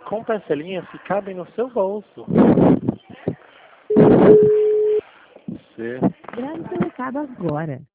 com parcelinhas que cabem no seu bolso. Você... Grave seu recado agora.